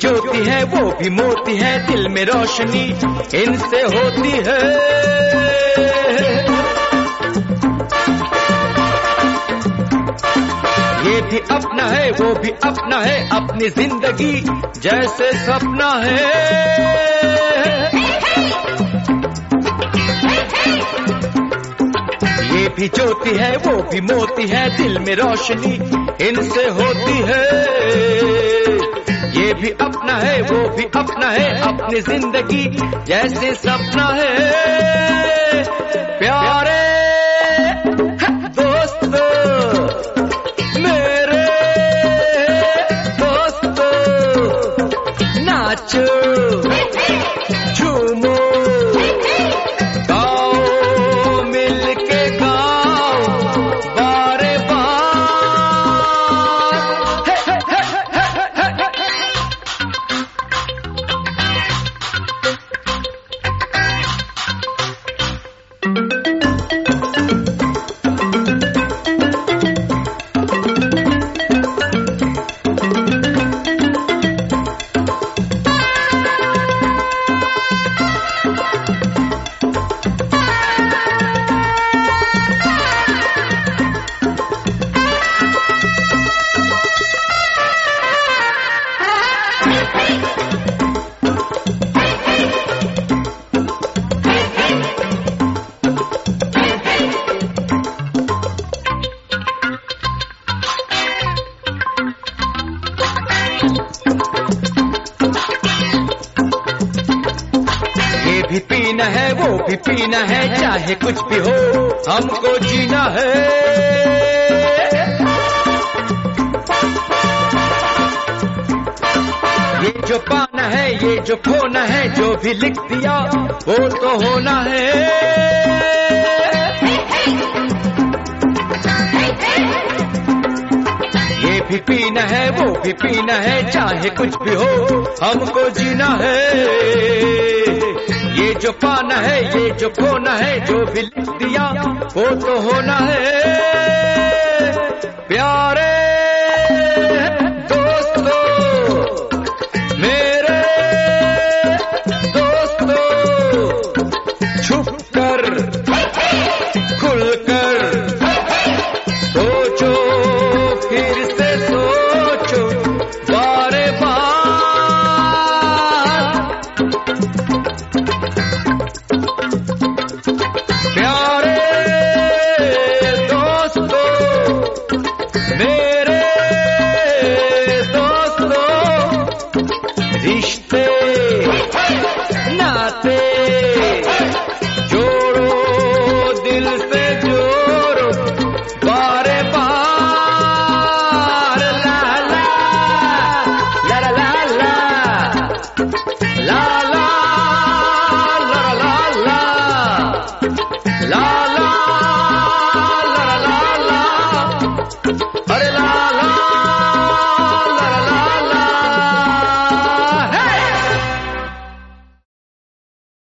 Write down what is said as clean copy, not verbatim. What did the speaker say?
ज्योति है वो भी मोती है, दिल में रोशनी इनसे होती है। ये भी अपना है वो भी अपना है, अपनी जिंदगी जैसे सपना है। ये भी ज्योति है वो भी मोती है, दिल में रोशनी इनसे होती है। ये भी अपना है वो भी अपना है, अपनी जिंदगी जैसे सपना है। प्यारे दोस्तों मेरे दोस्तों, नाचो झूमो गाओ मिलके गाओ बारे भी पीना है वो भी पीना है, चाहे कुछ भी हो हमको जीना है। ये जो पाना है ये जो खोना है, जो भी लिख दिया वो तो होना है। ये भी पीना है वो भी पीना है, चाहे कुछ भी हो हमको जीना है। ये जो पाना है ये जो खोना है, जो भी लिख दिया वो तो होना है। प्यारे दोस्तों मेरे दोस्तों, छुप कर खुल कर सोचो, फिर से सोचो बारे बार। प्यारे दोस्तों मेरे दोस्तों, रिश्ते नाते